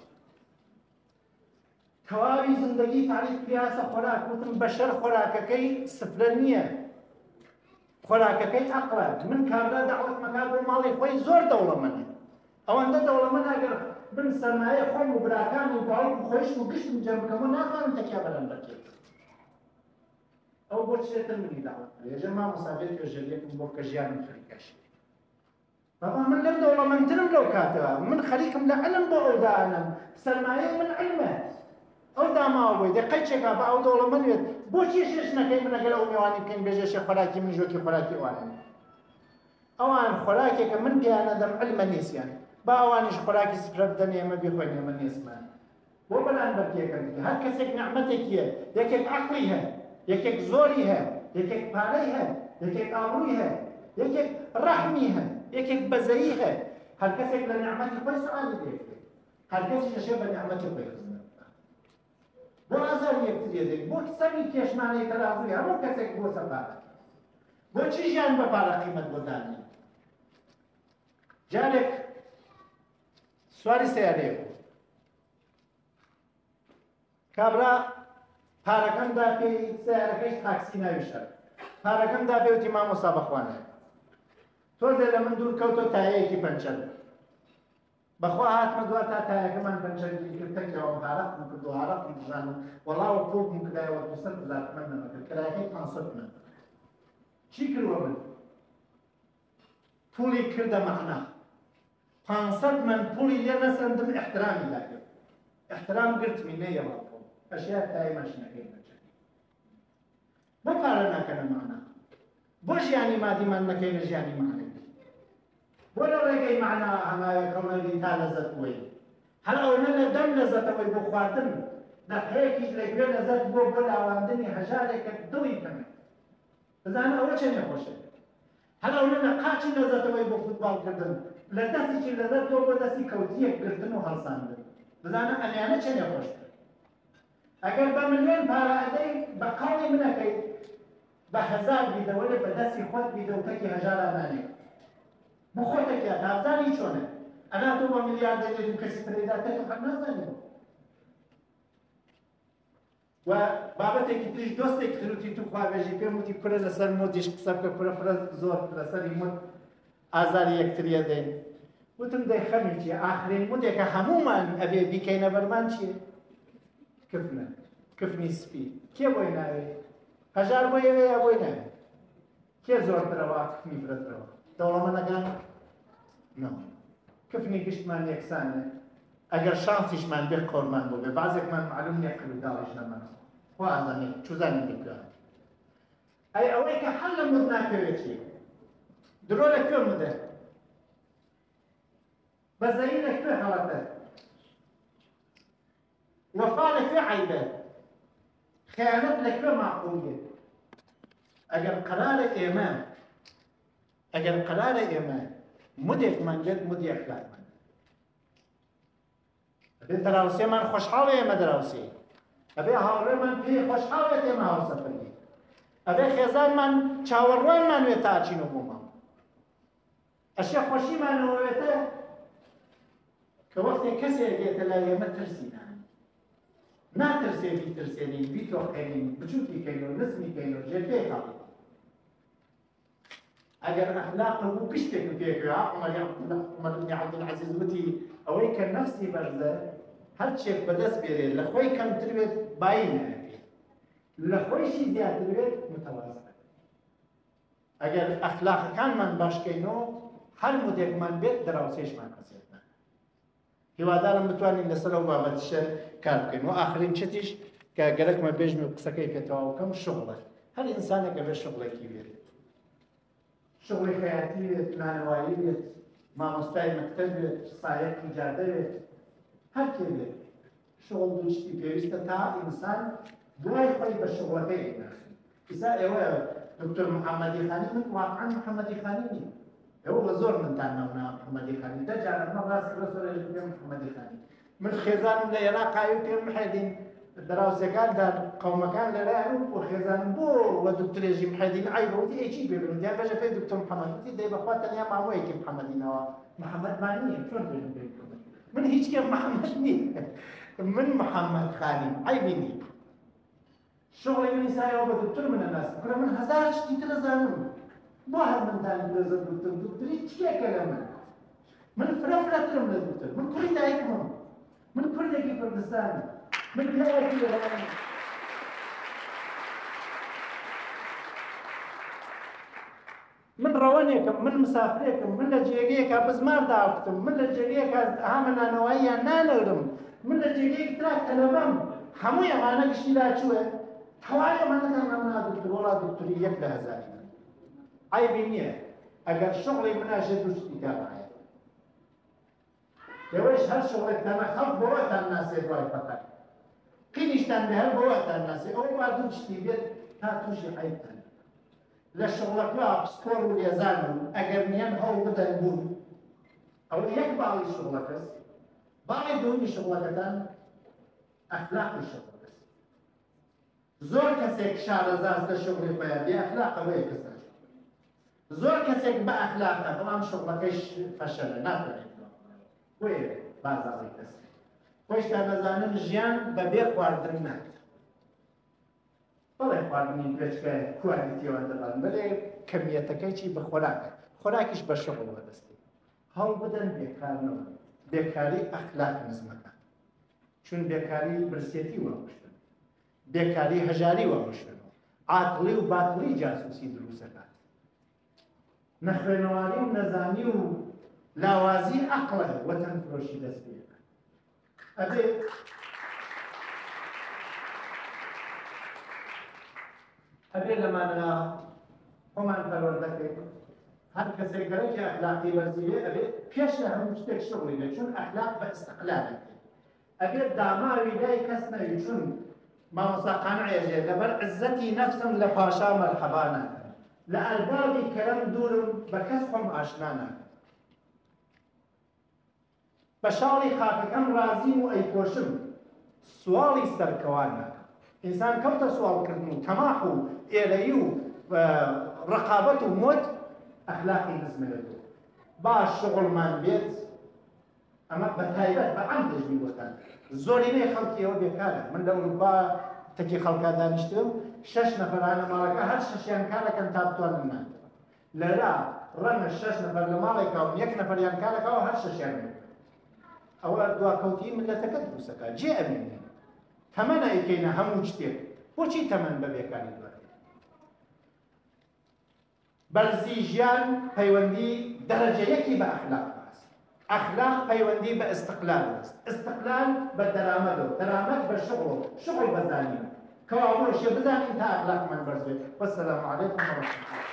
تەواوی زندگی تاریخ پیاسە خۆراک وتم بەشەر خۆراکەکەی سفرە نییە خۆراکەکەی عەقڵە من کابرا دەعوەت مەکات بۆ ماڵی خۆی زۆر دەوڵەمەندە ئەوەندە دەوڵەمەند ئەگەر بن سەرمایە خۆم و براکان و باوک و خۆشم و گشتم جەم بکەمەوە ناتوانم تەکیا بەرەم بکەیت ئەو بۆ چێتر منی داوت ێژە مامۆستا بێت توێژەریەکم بۆ کە ژیانم خەریکەشی بابا من لەم دەوڵەمەندترم لەو کاتەوە من خەریکم لە عەلم بۆ ئەو دانم سەرمایەی من عیلمە ئەو داماوە بۆی دەقەی چێکا بە ئەو دەوڵەمەند وێت بۆچی شێش نەکەی من لەگەڵ ئەو میوانی بکەین بێژێشە خۆراکی من ژۆکی خۆراکی وانە ئەوان خۆراکێکە من پێیانە دەم عیلمە نیسیان با ئەوانیش خۆراکی سفرە بدەن ئێمە بخۆین ئێمە نیسمان بۆ بەرامبەرکێکەکەن هەر کەسێک نعمەتێکی هەیە یەکێک عەقڵی هەیە یەکێک زۆری هەیە یەکێک پارەی هەیە یەکێک ئابڕووی هەیە یەکێک ڕەحمی هەیە یەکێک بەزەیی هەیە هەر کەسێک لە نعمەتی خۆی سوئالی دەکرێت هەر کەسیش دەشێت بە نعمەتی خۆی بۆ ئازار یەکترێ دەکرێت بۆ سەری کێشمانەی کە ڕازووی هەموو کەسێک بۆ سەپارە بۆچی ژیان بە پارە قیمەت بۆ دانی جارێک سواری سیارەیە بوو کابرا پارەکەم دا پێی سیارەکەیش تاکسی ناوی شەر پارەکەم دا پێ وتی مامۆستا بەخوانە تۆزێ لە من دوور کەوتۆ تایەیەکی پەنچەر بەخوا هاتمە دووە تا تایەکەمان پەنچەری کرد تەکیەوەم هارەقم کرد و هارەقم بژانم وەڵاوە پوڵم کردایەوە 200,000 تمەن نەمەکرد کرایەکەی 500 تمەن چی کردووە من پوڵی کردە مەعنا 500 من پوڵی لێ نەسەندم احترامی لاکرد احترام گرتمی نەیەوە پوڵ ئەشیا تای ماشینەکەی بەچەکەی بۆ پارە ناکەنە مەعنا بۆ ژیانی مادیمان نەکەی لە ژیانی معنەوی بۆ لە ڕێگەی مەعنا هەمایە کەڵەوی تا لەزەت بووی هەر ئەوەنە لە دەم لەزەتەوەی بۆ خواردن دەقەیەکیش لەگوێ لەزەت بۆ لاواندنی هەژارێکە دڵی کەمێت بزانە ئەوە چەند نەخۆشە هەر ئەوەنە لە قاچی لەزەتەوەی بۆ فوتباڵکردن لە دەستێکی لەزەت تۆ بۆ دەستی کەوتیەک گرتن و هەڵساندن بزانە ئەمیانە چەند نەخۆشتر ئەگەر بە ملیۆن پارە ئەدەی بە قاڵی منەکەیت بە هەزار بیدەوە لێ بە دەستی خۆت بیدەوتەکی هەژارە نانێت بۆ خۆتێکیان نابزانی چۆنە ئەنا تۆ بە میلیارد دەدێت و کەسی پرێدا تێت و هەر نازانێت و بابەتێکی تریش دۆستێکی تروتی تو خواوێژی پێم وتی کورە لەسەر مۆدیش قسە بکە کورە فرە زۆر لەسەری مد ئازاری یەکتریە دەین وتم دەی خەمی چیە ئاخرین مودێکە هەموومان ئەبێ بیکەینە بەرمان چییە کفنە کفنی سپی کێ بۆی ناوێت هەژار بۆ ئێوە یا بۆی ناوێت کێ زۆرترەوە کفنی فرەترەوە دەوڵەمەندەکان کفنی گشتمان یەکسانە ئەگەر شانسیشمان بێ قۆرمان بۆ بێ بازێکمان معلوم نییە کەلو داڵیش نەمانە خوا ئازانێت چوزانی بکە ئەی ئەوەی کە هەر لە مد ناکەوێت چی درۆ لەکوێ مدە بەزەیی لەکوێ هەڵەتە وەفا لەکوێ عەیبە خیانەت لەکوێ ماقوڵیە ئەگەر قەرارە ئێمە مدێکمان بێت مودی ئەخلاقمان ئەبێ دراوسێمان خۆشحاڵە ئێمە دراوسێ ئەبێ هاوڕێمان پێ خۆشحاڵێت ئێمە هاوسەفەرگی ئەبێ خێزانمان چاوەڕوانمان وێت تا ئاچین و بوومان ئەشێ خۆشیمانەوەوێتە کە وەختێک کەسێک دێتە لای ئێمە ترسی ناترسێ بیترسێنی بیتۆقێنین بچووکی کەینەوە نزمی کەینەوە جێگەی کاڵی ئەگەر ئەخلاق بوو گشتێک پێکوێ عومەر بن عەبدولعەزیز وتی ئەوەی کە نەفسی بەرزە هەرچێک بەدەست بێرێت لە خۆی کەمتر بێت بایی نەبێت لە خۆیشی زیاتر بێت متەوازنە ئەگەر ئەخلاقەکانمان باشکەینەوە هەر مودێکمان بێت دراوسێشمان کەسێتە هیوادارم بتوانین لەسەر ئەو بابەتشە کار بکەین و ئاخرین چتیش کە گەرەکمە بێژم و قسەکەی پێتەوا بکەم شغڵە هەر ئینسانێک ئەبێ شغڵێکی بێت شغڵی خەیاتی بێت نانەوایی بێت مامۆستای مەکتەب بێت سایەکی جادە بێت هەر کێ بێت شغڵ دووشتی پێویستە تا ئینسان دوای خۆی بە شغڵەکەی بناخێت ئیسا ئێوە دکتۆر محەممەدی خانی من واقعا محەممەدی خانی نیم ئێوە زۆر منتان ناونا محەممەدی خانی دەجارە مە ڕاستی بە سۆرێژ پێم محەممەدی خانی من خێزانم لە عێراقاوی پێم محەدین دراوسەکاندا قەومەکان لەلایەن و خێزانم بۆ وە دکتۆرێژی محەدین عیبەوتی ئەیچی بێبن دیان بەژە پێی دکتۆر محەممەدی دەی بەخوا تەنیا مامۆیەکی محەممەدینەوە محەممەدمان نییە چۆن بێژم پێی من هیچ کێم محەممەد نییە من محەممەد خانیم عیبی نییە شغڵی من ئیسایەوە بە دکتۆر منە ناسم کورە من هەزار شتی تر دەزانم بۆ هەر مندان لەزە دکتۆر دکتۆری چیەکە لە من من فرەفرەترم لە دووتر من کوڕی دایکمم من کوردێکی کوردستانم من پیاوێکی لەبارم من ڕەوەنێکم من مسافرێکم من لە جێگەیەکە بزمار داوتم من لە جێگەیەکە ئاهامە نانەوەییان نانەورم من لە جێگەیەک ترا تەلەبەم هەمووی ئەمانە گشتی لاچووە تەواوی ئەمانەکان ئەمنا دوکتور وەڵا دوکتوری یەک لە هەزاری من عیبی نییە ئەگەر شغڵی مناژێت دوشتی داڕایە لەوەیش هەر شغڵێکتانە خەڵک بۆوەتان ناسێ دوای فەقەت قینیشتان بێ هەر بۆوەتان ناسێ ئەوە با دوو شتی بێت تا تووشی عیبتان لە شغڵەکە پسپۆر و لێزانم ئەگەر نیان هەوڵ بدەن بوون ئەوە یەک باڵی شغڵەکەس باڵی دووەمی شغڵەکەتان ئەخلاقی شغڵەکەس زۆر کەسێک شارەزاز لە شغڵی خۆیان بێ ئەخلاق ئەوەیە کەس ناچێت زۆر کەسێک بە ئەخلاقە بەڵام شغڵەکەیش فەشەلە ناتوانێت وێ بازاڕی کەس خۆشتان نەزانن ژیان بەبێ خواردن ناکرێت بەڵێ خواردنی گوێچکە کوالیتیەوە دەڵان بەڵێ کەمیەتەکەی چی بە خۆراکە خۆراکیش بە شغڵ وەدەستێت هەڵ بدەن بێکارنەوە بێکاری ئەخلاق نزمەکە چون بێکاری برسێتی وەڕشتن بێکاری هەژاری وەڕشتنەوە عاقڵی و باتڵی جاسوسی دروستەکات نەخوێنەواری و نەزانی و لاوازی عەقڵە وەتەنفرۆشی دەست پێەکات ئەبێ لەمانە خۆمان پەروەردەکەین هەر کەسێک گەرەکی ئەخلاقی وەرزیێ ئەبێ پێش لە هەموو شتێک شغڵی بێت چون ئەخلاق بە ئیستیقلالە ئەبێت داماوی لای کەس نەوی چون مامۆستا قانعێژێ لەبەر عزەتی نەفسم لە پاشا مەرحەبا ناکەم لە ئەلبابی کەرەم دوورم بە کەس خۆم ئاشنا ناکەم بە شاڵی خاکەکەم رازیم و ئەیپۆشم سواڵی سەرکەوان ناکەم ئینسان کەوتە سوالکردن و تەماح و ئێرەیی و ڕقابەت و مۆت ئەخلاقی نزمێتەوە باش شغڵمان بێت ئەمە بە تایبەت بە عەم دەژمی بۆتان زۆرینەی خەڵکی ئەوە بێکارە من لە ئەوروپا تەکی خەڵکا دانیشتم 6 نەفەرانە ماڵەکە هەر شەشیان کارەکەن تا بتوانن ناتەوە لەلا ڕەنە 6 نەفەر لە ماڵێکا و 1 نەفەریان کارەکەەوە هەر شەشیان ئەوە دواکەوتی ملەتەکە دروستەکە جێ ئەبینێ تەمەنە ئەیکەینە هەموو شتێک بۆچی تەمەن بە بێکاری دوات بەرزی ژیان پەیوەندی دەرەجەیەکی بە ئەخلاق بەست ئەخلاق پەیوەندی بە ئیستیقلال بەست ئیستیقلال بە دەرامەدەوە دەرامەد بە شغڵ بە زانین کەوا ئەوەشێ بزانین تا ئەخلاقمان بەرز بێت وەسەلام عەلەیکوم وەڕەحمەتوڵڵاه